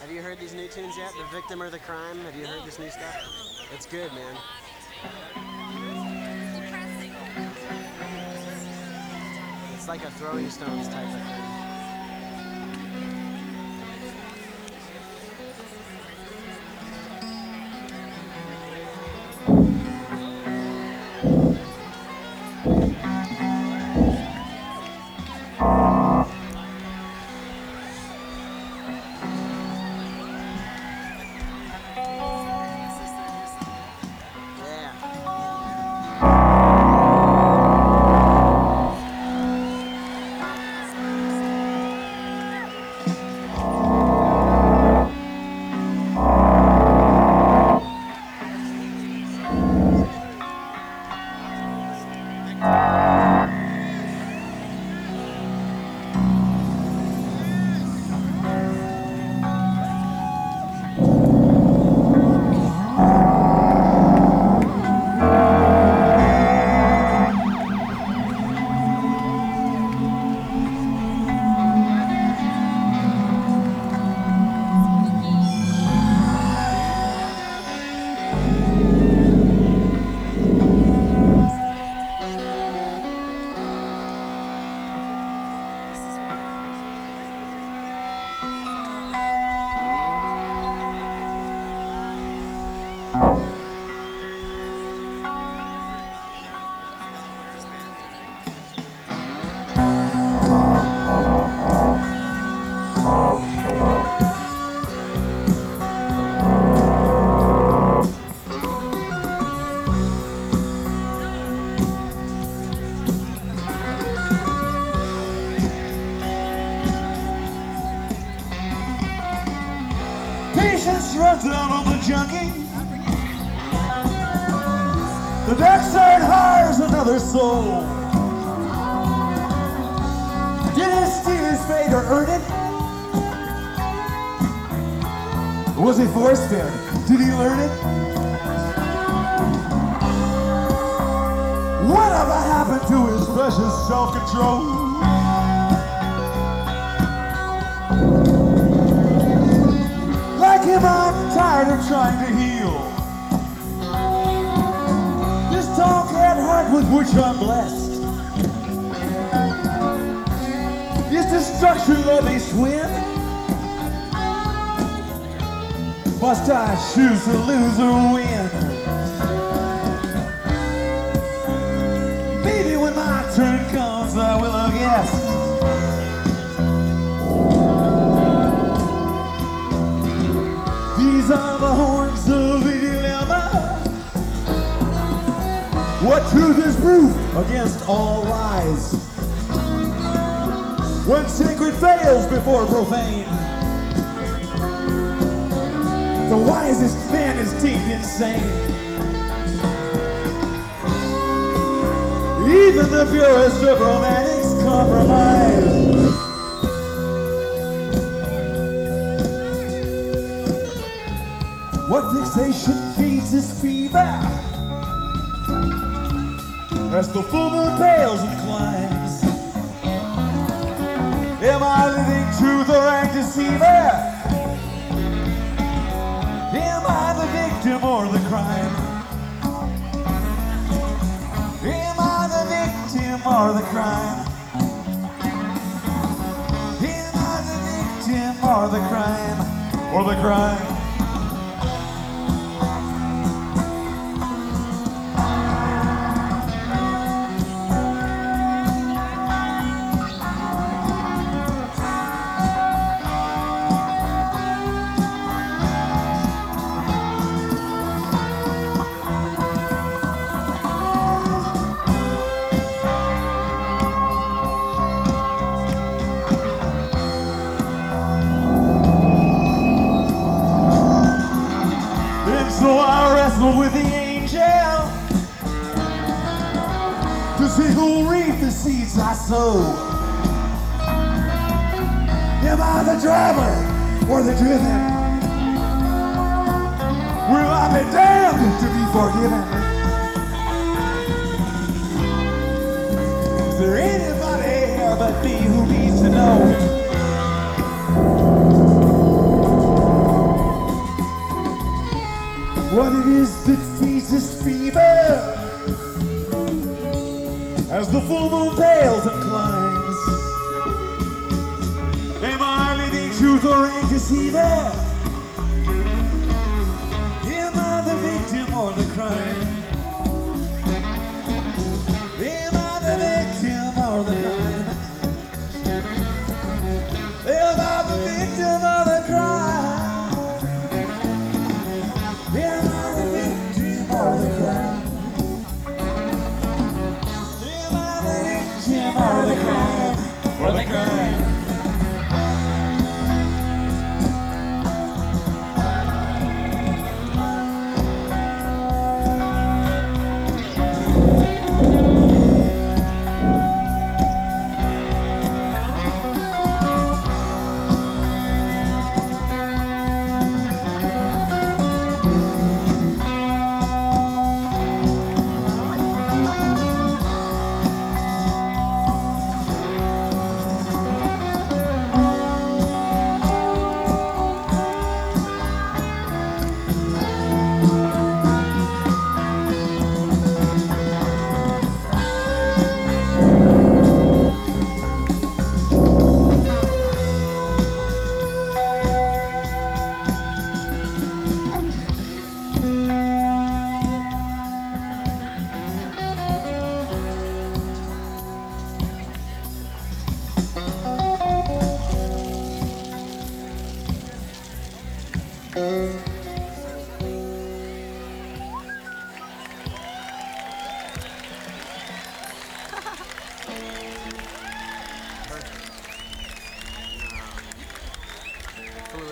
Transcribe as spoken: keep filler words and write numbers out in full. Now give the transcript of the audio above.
Have you heard these new tunes yet? The Victim or the Crime? Have you heard this new stuff? It's good, man. It's like a Throwing Stones type of thing. Patience runs down on the junkie. The dark side hires another soul. Did he steal his fate or earn it? Was he force-fed? Did he learn it? Whatever happened to his precious self-control? Like him, I'm tired of trying to heal this tall-cat heart with which I'm blessed. Is destruction lovely swim? Must I choose to lose or win? Maybe when my turn comes, I will have guessed. These are the horns of a dilemma. What truth is proof against all lies? When sacred fails before profane, the wisest man is deemed insane. Even the purest of romantics compromise. What fixation feeds this fever as the full moon pales and climbs? Am I living truth or am deceiver? Am I the victim or the crime? Am I the victim or the crime? Am I the victim or the crime? Or the crime? So I wrestle with the angel to see who'll reap the seeds I sow. Am I the driver or the driven? Will I be damned to be forgiven? Is there anybody here but me who needs to know? it is that feeds this fever as the full moon pales and climbs? Am I living truth or a deceiver? Am I the victim or the crime? Am I the victim or the crime? Am I the victim or the crime? Am I the victim or the crime? Am I the victim or the crime? Or the crime?